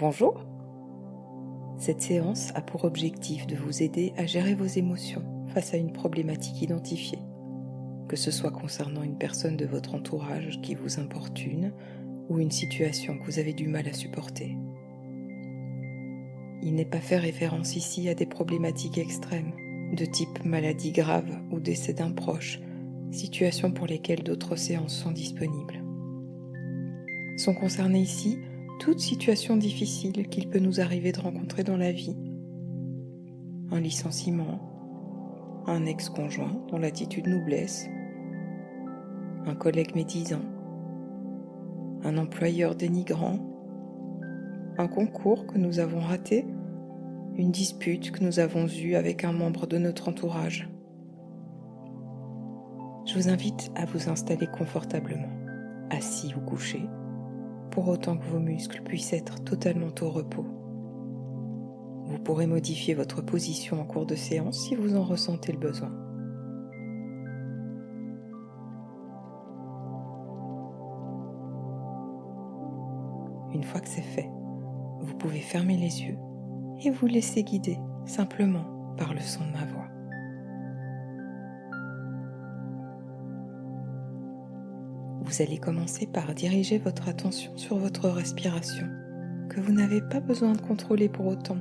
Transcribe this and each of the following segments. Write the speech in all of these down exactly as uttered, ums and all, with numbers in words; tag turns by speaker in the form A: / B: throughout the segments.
A: Bonjour! Cette séance a pour objectif de vous aider à gérer vos émotions face à une problématique identifiée, que ce soit concernant une personne de votre entourage qui vous importune ou une situation que vous avez du mal à supporter. Il n'est pas fait référence ici à des problématiques extrêmes, de type maladie grave ou décès d'un proche, situations pour lesquelles d'autres séances sont disponibles. Sont concernées ici toute situation difficile qu'il peut nous arriver de rencontrer dans la vie. Un licenciement, un ex-conjoint dont l'attitude nous blesse, un collègue médisant, un employeur dénigrant, un concours que nous avons raté, une dispute que nous avons eue avec un membre de notre entourage. Je vous invite à vous installer confortablement, assis ou couché, pour autant que vos muscles puissent être totalement au repos. Vous pourrez modifier votre position en cours de séance si vous en ressentez le besoin. Une fois que c'est fait, vous pouvez fermer les yeux et vous laisser guider simplement par le son de ma voix. Vous allez commencer par diriger votre attention sur votre respiration, que vous n'avez pas besoin de contrôler pour autant.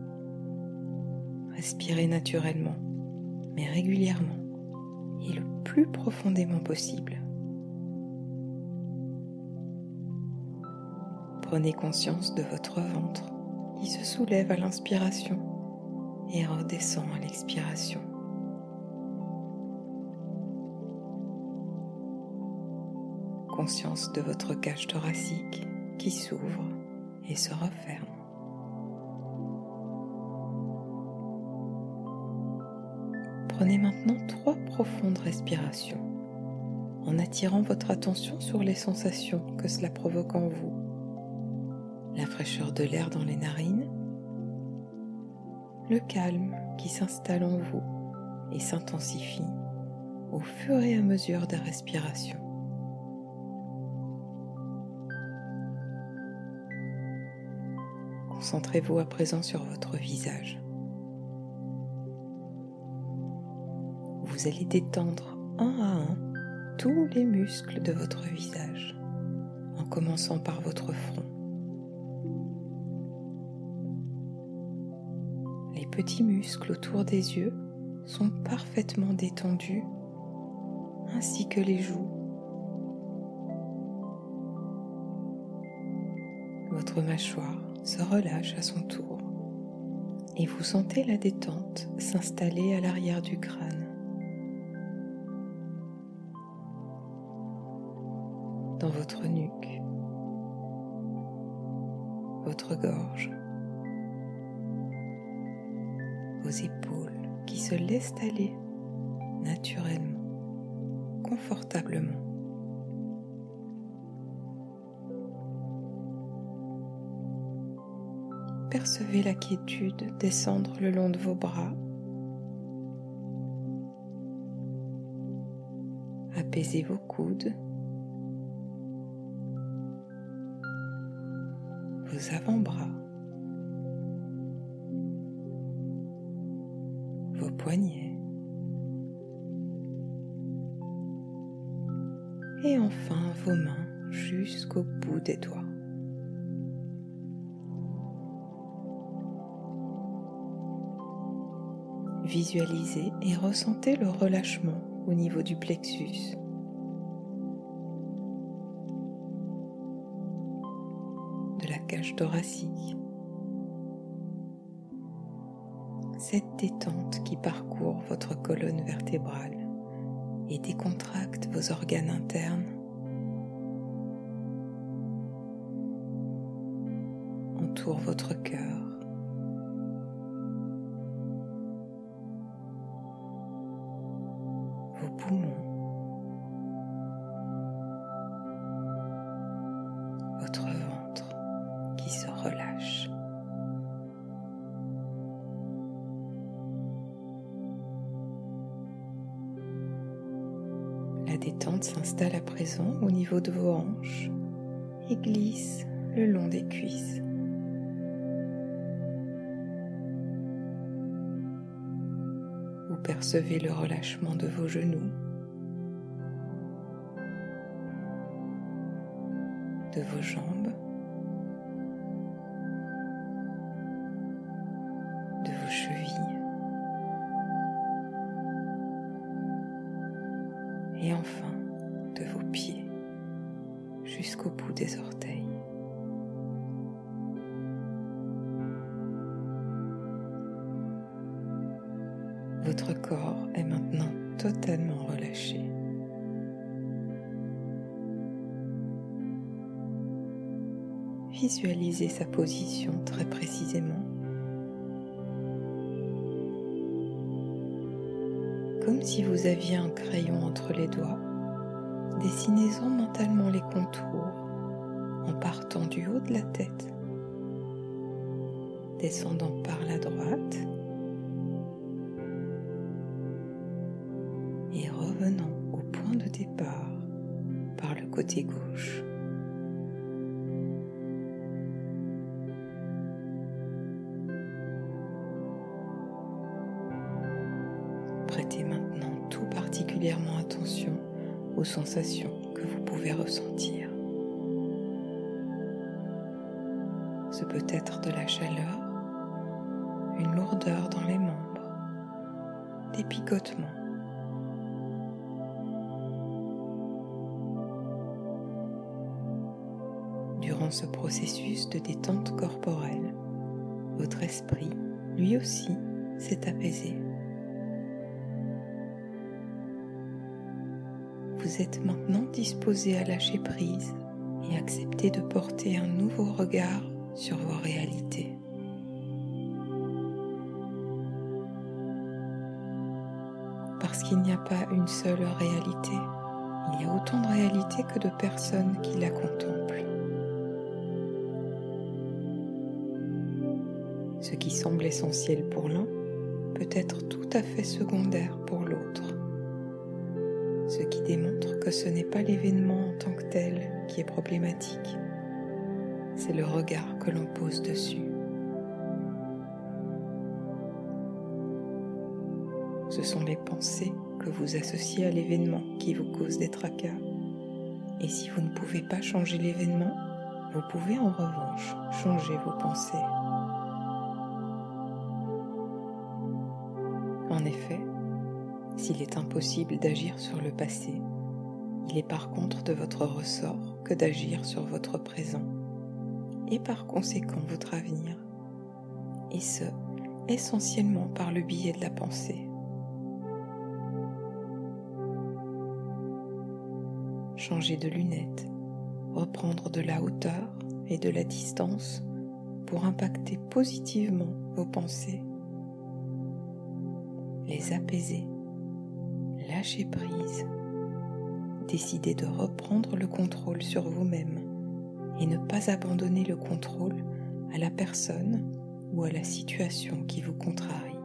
A: Respirez naturellement, mais régulièrement et le plus profondément possible. Prenez conscience de votre ventre qui se soulève à l'inspiration et redescend à l'expiration. Conscience de votre cage thoracique qui s'ouvre et se referme. Prenez maintenant trois profondes respirations en attirant votre attention sur les sensations que cela provoque en vous. La fraîcheur de l'air dans les narines, le calme qui s'installe en vous et s'intensifie au fur et à mesure des respirations. Concentrez-vous à présent sur votre visage. Vous allez détendre un à un tous les muscles de votre visage, en commençant par votre front. Les petits muscles autour des yeux sont parfaitement détendus, ainsi que les joues. Votre mâchoire se relâche à son tour et vous sentez la détente s'installer à l'arrière du crâne. Dans votre nuque, votre gorge, vos épaules qui se laissent aller naturellement, confortablement. Percevez la quiétude descendre le long de vos bras. Apaisez vos coudes, vos avant-bras, vos poignets et enfin vos mains jusqu'au bout des doigts. Visualisez et ressentez le relâchement au niveau du plexus. De la cage thoracique. Cette détente qui parcourt votre colonne vertébrale et décontracte vos organes internes entoure votre cœur. Vos poumons, votre ventre qui se relâche. La détente s'installe à présent au niveau de vos hanches et glisse le long des cuisses. percevez le relâchement de vos genoux, de vos jambes, de vos chevilles, et enfin de vos pieds jusqu'au bout des orteils. Votre corps est maintenant totalement relâché. Visualisez sa position très précisément, comme si vous aviez un crayon entre les doigts. Dessinez-en mentalement les contours en partant du haut de la tête, descendant par la droite et revenant au point de départ par le côté gauche. Prêtez maintenant tout particulièrement attention aux sensations que vous pouvez ressentir. Ce peut être de la chaleur, une lourdeur dans les membres, des picotements. Durant ce processus de détente corporelle, votre esprit, lui aussi, s'est apaisé. Vous êtes maintenant disposé à lâcher prise et accepter de porter un nouveau regard sur vos réalités. Parce qu'il n'y a pas une seule réalité, il y a autant de réalités que de personnes qui la contemplent. Ce qui semble essentiel pour l'un peut être tout à fait secondaire pour l'autre. Ce qui démontre que ce n'est pas l'événement en tant que tel qui est problématique, c'est le regard que l'on pose dessus. Ce sont les pensées que vous associez à l'événement qui vous causent des tracas. Et si vous ne pouvez pas changer l'événement, vous pouvez en revanche changer vos pensées. En effet, s'il est impossible d'agir sur le passé, il est par contre de votre ressort que d'agir sur votre présent et par conséquent votre avenir, et ce, essentiellement par le biais de la pensée. Changer de lunettes, reprendre de la hauteur et de la distance pour impacter positivement vos pensées, les apaiser, lâcher prise, décider de reprendre le contrôle sur vous-même et ne pas abandonner le contrôle à la personne ou à la situation qui vous contrarie.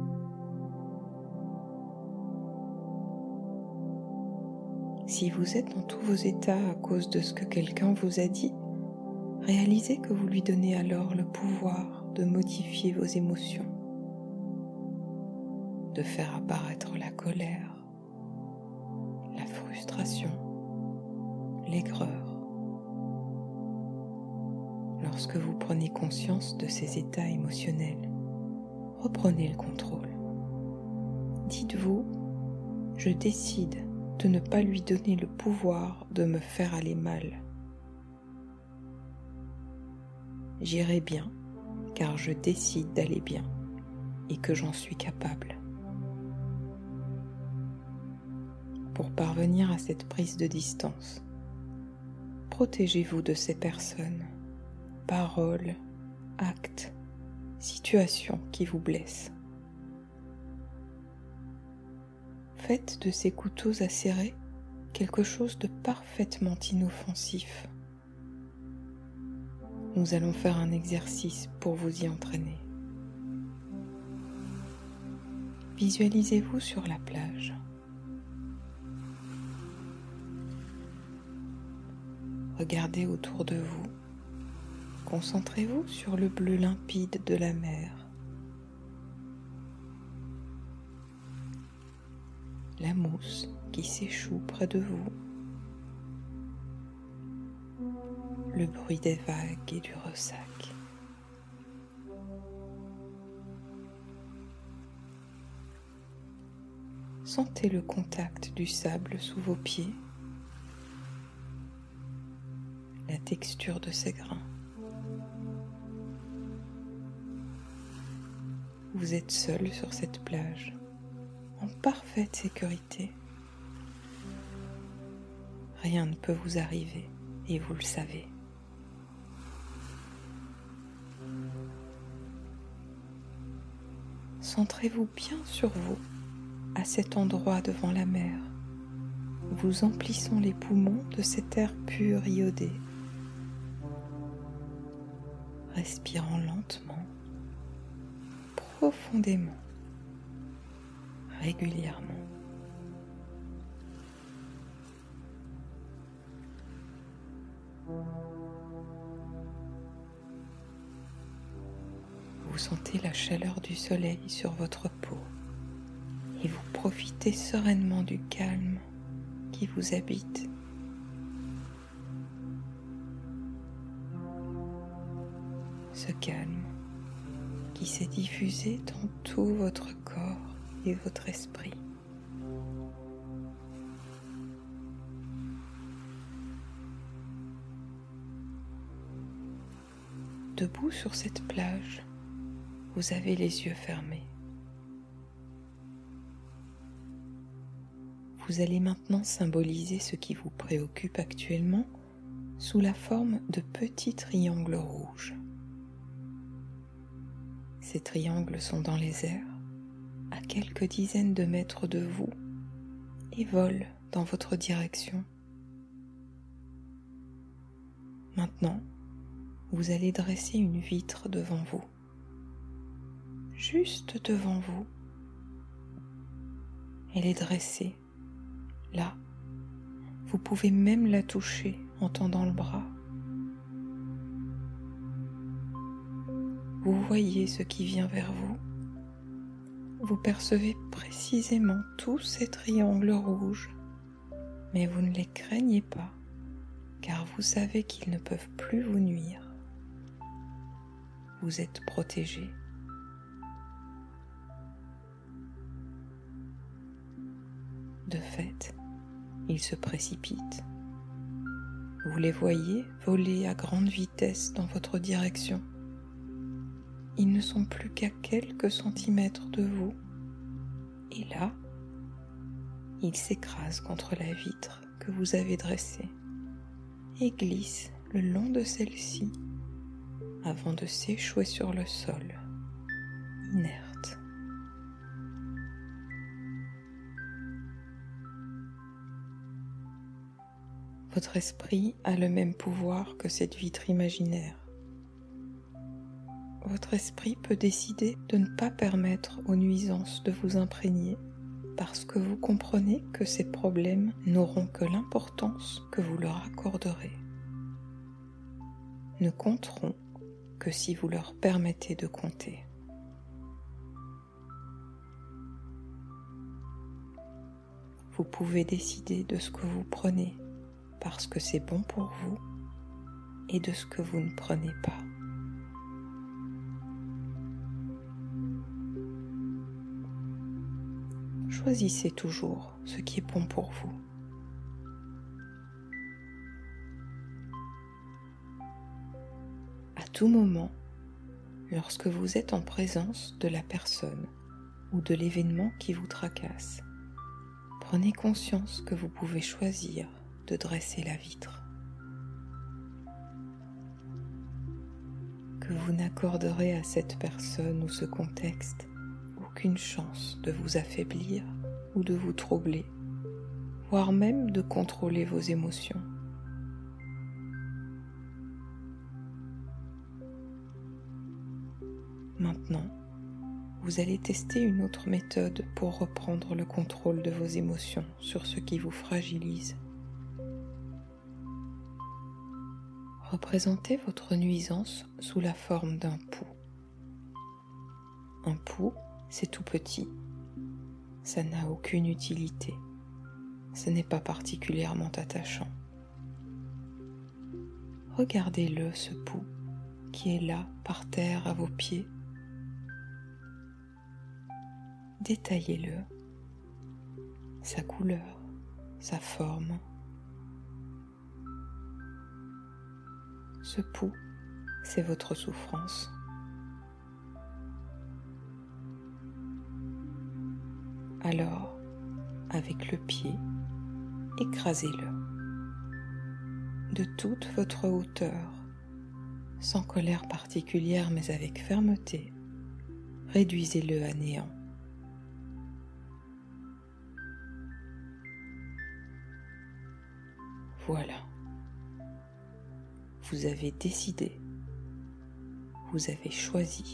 A: Si vous êtes dans tous vos états à cause de ce que quelqu'un vous a dit, réalisez que vous lui donnez alors le pouvoir de modifier vos émotions, de faire apparaître la colère, la frustration, l'aigreur. Lorsque vous prenez conscience de ces états émotionnels, reprenez le contrôle. Dites-vous, je décide de ne pas lui donner le pouvoir de me faire aller mal. J'irai bien, car je décide d'aller bien et que j'en suis capable. Pour parvenir à cette prise de distance, protégez-vous de ces personnes, paroles, actes, situations qui vous blessent. Faites de ces couteaux acérés quelque chose de parfaitement inoffensif. Nous allons faire un exercice pour vous y entraîner. Visualisez-vous sur la plage. Regardez autour de vous. Concentrez-vous sur le bleu limpide de la mer. la mousse qui s'échoue près de vous, le bruit des vagues et du ressac. Sentez le contact du sable sous vos pieds, la texture de ses grains. Vous êtes seul sur cette plage, en parfaite sécurité. Rien ne peut vous arriver et vous le savez. Centrez-vous bien sur vous, à cet endroit devant la mer, vous emplissons les poumons de cet air pur iodé, respirant lentement, profondément, régulièrement. Vous sentez la chaleur du soleil sur votre peau et vous profitez sereinement du calme qui vous habite. Ce calme qui s'est diffusé dans tout votre corps et votre esprit. Debout sur cette plage, vous avez les yeux fermés. Vous allez maintenant symboliser ce qui vous préoccupe actuellement sous la forme de petits triangles rouges. Ces triangles sont dans les airs, à quelques dizaines de mètres de vous, et volent dans votre direction. Maintenant, vous allez dresser une vitre devant vous, juste devant vous. Elle est dressée. Là, vous pouvez même la toucher en tendant le bras. Vous voyez ce qui vient vers vous. Vous percevez précisément tous ces triangles rouges, mais vous ne les craignez pas, car vous savez qu'ils ne peuvent plus vous nuire. Vous êtes protégé. De fait, ils se précipitent. Vous les voyez voler à grande vitesse dans votre direction. Ils ne sont plus qu'à quelques centimètres de vous. Et là, ils s'écrasent contre la vitre que vous avez dressée et glissent le long de celle-ci avant de s'échouer sur le sol, inerte. Votre esprit a le même pouvoir que cette vitre imaginaire. Votre esprit peut décider de ne pas permettre aux nuisances de vous imprégner parce que vous comprenez que ces problèmes n'auront que l'importance que vous leur accorderez, ne compteront que si vous leur permettez de compter. Vous pouvez décider de ce que vous prenez parce que c'est bon pour vous et de ce que vous ne prenez pas. Choisissez toujours ce qui est bon pour vous. À tout moment, lorsque vous êtes en présence de la personne ou de l'événement qui vous tracasse, prenez conscience que vous pouvez choisir de dresser la vitre, que vous n'accorderez à cette personne ou ce contexte aucune chance de vous affaiblir ou de vous troubler, voire même de contrôler vos émotions. Maintenant, vous allez tester une autre méthode pour reprendre le contrôle de vos émotions sur ce qui vous fragilise. Représentez votre nuisance sous la forme d'un pouls. Un pouls, c'est tout petit. Ça n'a aucune utilité. Ce n'est pas particulièrement attachant. Regardez-le, ce pouls qui est là, par terre, à vos pieds. Détaillez-le, sa couleur, sa forme. Ce pouls, c'est votre souffrance. Alors, avec le pied, écrasez-le de toute votre hauteur, sans colère particulière mais avec fermeté. Réduisez-le à néant. Voilà. Vous avez décidé. Vous avez choisi.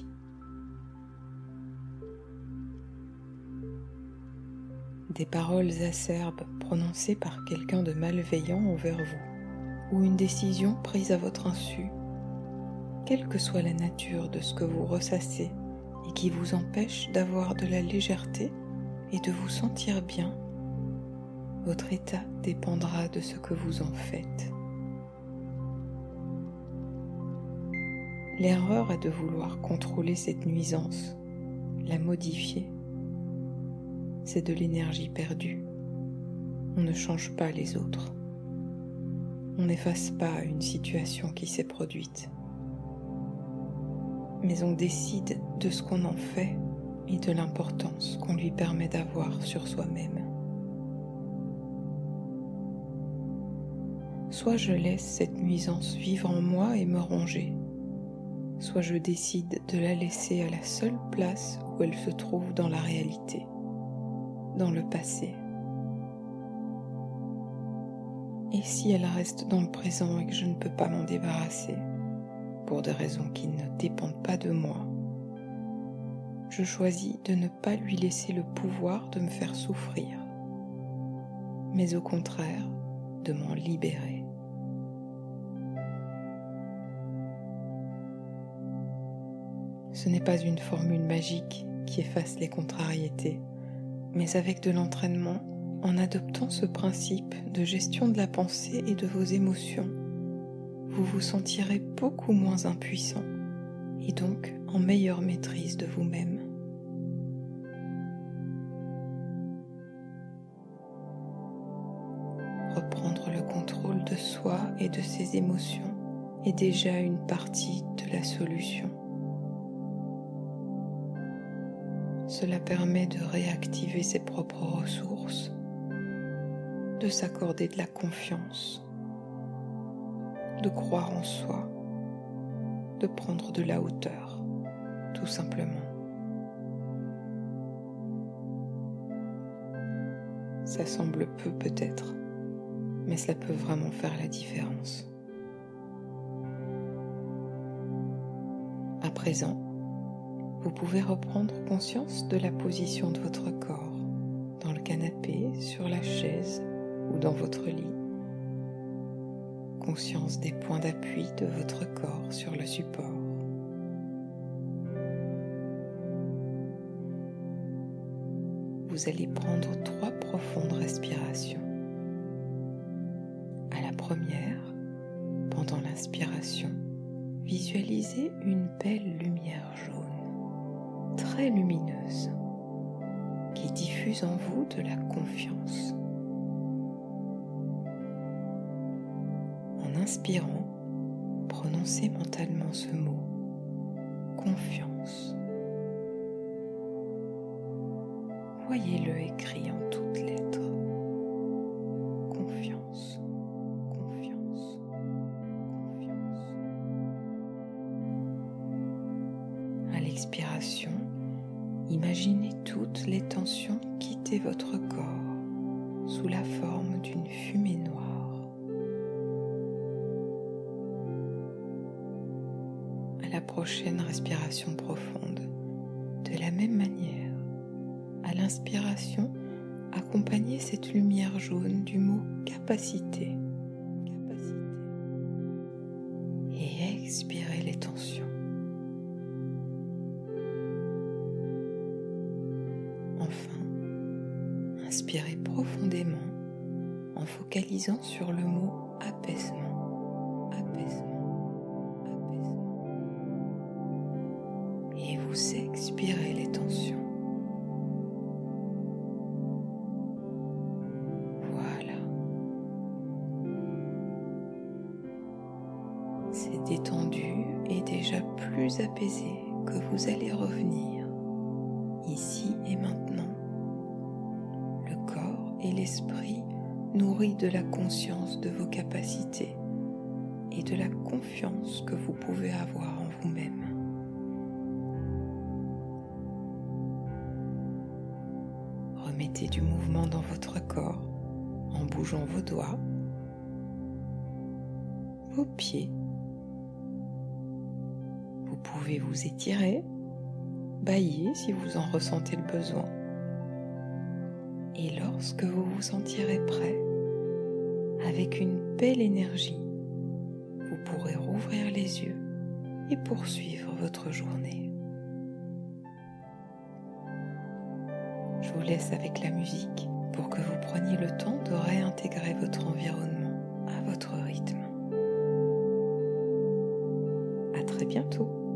A: Des paroles acerbes prononcées par quelqu'un de malveillant envers vous, ou une décision prise à votre insu, quelle que soit la nature de ce que vous ressassez et qui vous empêche d'avoir de la légèreté et de vous sentir bien, votre état dépendra de ce que vous en faites. L'erreur est de vouloir contrôler cette nuisance, la modifier. C'est de l'énergie perdue. On ne change pas les autres. On n'efface pas une situation qui s'est produite. Mais on décide de ce qu'on en fait et de l'importance qu'on lui permet d'avoir sur soi-même. Soit je laisse cette nuisance vivre en moi et me ronger, soit je décide de la laisser à la seule place où elle se trouve dans la réalité, dans le passé. Et si elle reste dans le présent et que je ne peux pas m'en débarrasser, pour des raisons qui ne dépendent pas de moi, je choisis de ne pas lui laisser le pouvoir de me faire souffrir, mais au contraire de m'en libérer. Ce n'est pas une formule magique qui efface les contrariétés, mais avec de l'entraînement, en adoptant ce principe de gestion de la pensée et de vos émotions, vous vous sentirez beaucoup moins impuissant et donc en meilleure maîtrise de vous-même. Reprendre le contrôle de soi et de ses émotions est déjà une partie de la solution. Cela permet de réactiver ses propres ressources, de s'accorder de la confiance, de croire en soi, de prendre de la hauteur, tout simplement. Ça semble peu peut-être, mais cela peut vraiment faire la différence. À présent, vous pouvez reprendre conscience de la position de votre corps, dans le canapé, sur la chaise ou dans votre lit. Conscience des points d'appui de votre corps sur le support. Vous allez prendre trois profondes respirations. À la première, pendant l'inspiration, visualisez une belle lumière jaune, très lumineuse, qui diffuse en vous de la confiance. En inspirant, prononcez mentalement ce mot, confiance. Voyez-le écrit en toutes lettres. Confiance, confiance, confiance. À l'expiration, imaginez toutes les tensions quitter votre corps sous la forme d'une fumée noire. À la prochaine respiration profonde, de la même manière, à l'inspiration, accompagnez cette lumière jaune du mot capacité. Capacité. Et expirez les tensions. Enfin, inspirez profondément en focalisant sur le mot apaisement, apaisement, apaisement. Et vous expirez les tensions. Voilà. C'est détendu et déjà plus apaisé que vous allez revenir, ici et maintenant. Le corps et l'esprit nourris de la conscience de vos capacités et de la confiance que vous pouvez avoir en vous-même. Remettez du mouvement dans votre corps en bougeant vos doigts, vos pieds. Vous pouvez vous étirer, bâiller si vous en ressentez le besoin. Et lorsque vous vous sentirez prêt, avec une belle énergie, vous pourrez rouvrir les yeux et poursuivre votre journée. Je vous laisse avec la musique pour que vous preniez le temps de réintégrer votre environnement à votre rythme. À très bientôt.